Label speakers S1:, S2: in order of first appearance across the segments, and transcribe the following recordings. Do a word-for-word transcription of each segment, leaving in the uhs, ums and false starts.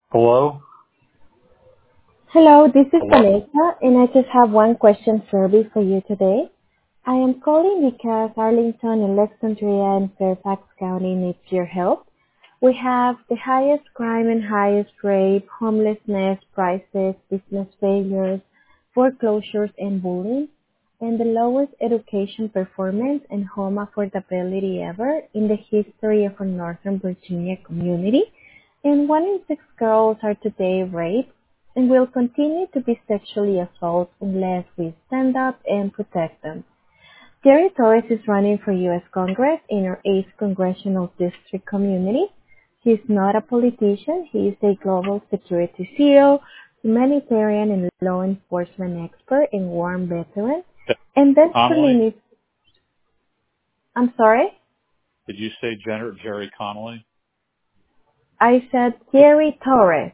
S1: Hello?
S2: Hello, this is
S1: Hello?
S2: Vanessa, and I just have one question survey for you today. I am calling because Arlington, Alexandria, and Fairfax County needs your help. We have the highest crime and highest rape, homelessness, prices, business failures, foreclosures, and bullying, and the lowest education performance and home affordability ever in the history of our Northern Virginia community. And one in six girls are today raped and will continue to be sexually assaulted unless we stand up and protect them. Jerry Torres is running for U S Congress in our eighth Congressional District community. He is not a politician. He is a global security C E O, humanitarian and law enforcement expert and war veteran, and desperately
S1: Connolly?
S2: needs... I'm sorry?
S1: Did you say Jer- Jerry Connolly?
S2: I said Jerry Torres.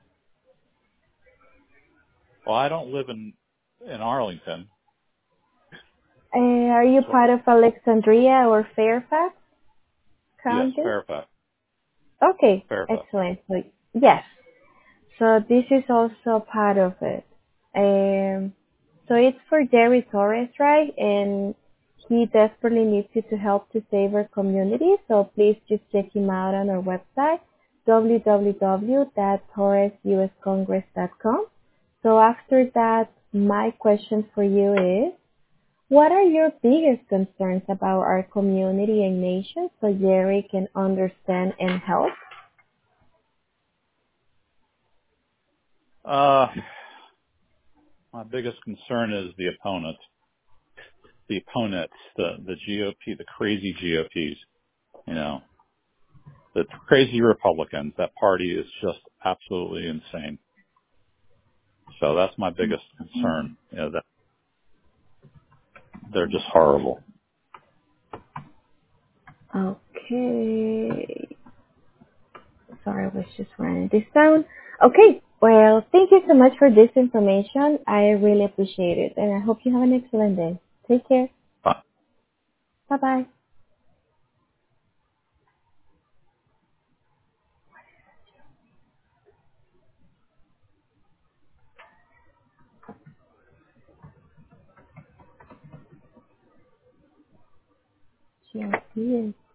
S1: Well, I don't live in in Arlington.
S2: Uh, are you
S1: So
S2: part of Alexandria or Fairfax
S1: yes,
S2: County?
S1: Fairfax.
S2: Okay,
S1: Fairfax.
S2: excellent. So, yes. So this is also part of it. Um, so it's for Jerry Torres, right? And he desperately needs you to help to save our community. So please just check him out on our website, w w w dot torres u s congress dot com. So after that, my question for you is, what are your biggest concerns about our community and nation so Jerry can understand and help?
S1: Uh, my biggest concern is the opponent, the opponents, the the G O P, the crazy G O Ps. You know, the crazy Republicans. That party is just absolutely insane. So that's my biggest concern. You know, that they're just horrible.
S2: Okay. Sorry, I was just writing this down. Okay. Well, thank you so much for this information. I really appreciate it, and I hope you have an excellent day. Take care. Bye-bye. Cheers.